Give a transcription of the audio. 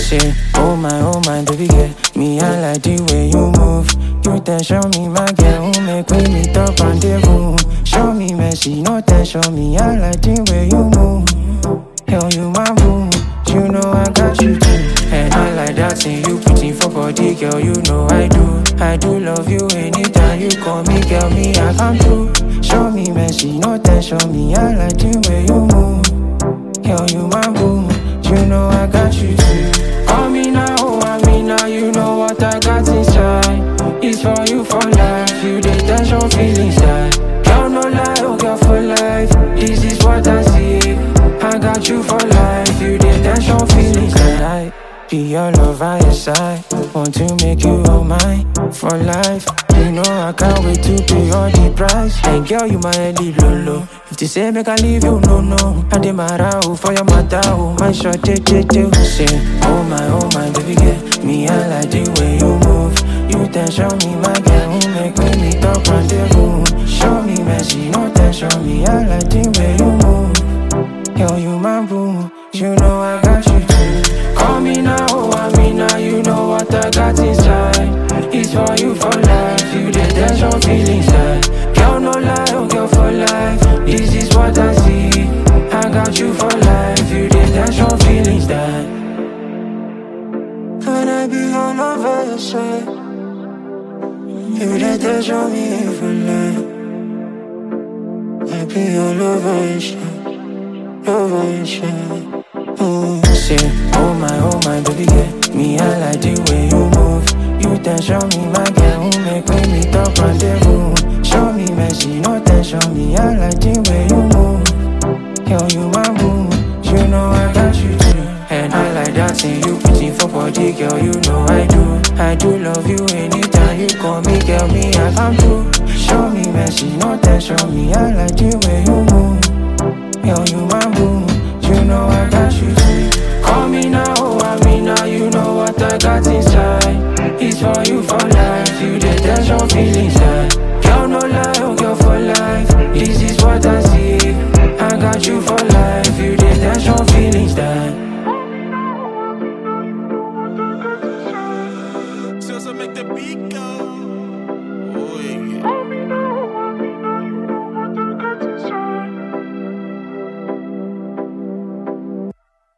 Say, oh my, baby girl. Me, I like the way you move. You tension me, my girl. Who make we meet up on the room? Show me mercy, no tension me. I like the way you move. Hell, you my boo. You know I got you too. And I like that thing you put in for body, girl. You know I do. I do love you anytime you call me, girl. Me, I come through. Show me mercy, no tension me. I like the way you move. Hell, you my boo. You know I got you too. Call me now, oh, I mean now. You know what I got inside. It's for you for life. You the tension feelings that. Girl, no lie, oh girl for life. This is what I see. I got you for life. You the tension feelings that I be your love by your side. Want to make you all mine for life. You know I can't wait to pay all the price. Hey girl, you my Eddie Lolo. If they say make I leave you, no. I dey mara for your mother, oh my short say, oh my, baby girl. Me I like the way you move. You tension me, my girl. Who make me meet up on the room? Show me mercy, no tension me. I like the way you move. Yo, you my boo. You know I got you too. Call me now, oh I mean now. You know what I got inside. It's for you for life. You the tension feelings that. Girl, no lie, oh girl for life. This is what I see. I got you for life. You the tension feelings that. Can I be all over your side? You the tension me for life. I be all over your side. Over your side. Say, oh my, baby girl. Me, I like the way you move. You tension me, my girl. Who make me meet up on the room? Show me mercy, no tension me. I like the way you move. Yo, you my boo. You know I got you too. And I like that thing you put in for body, girl. You know I do. I do love you anytime you call me, girl. Me, I come through. Show me mercy, no tension me. I like the way you move. Yo, you my boo. You know I got you too. Call me now, oh I mean now. You know what I got inside. It's for you for